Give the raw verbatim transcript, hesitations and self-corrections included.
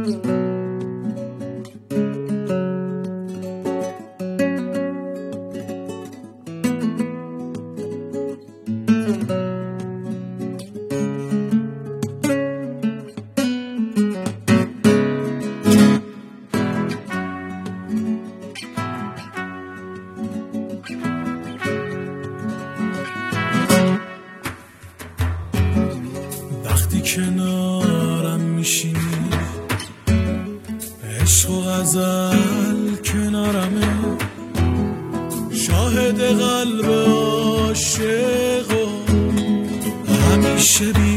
وقتی کنارم میشینی عشق و غزل کنارمه، شاهد قلب عاشق و همیشه بی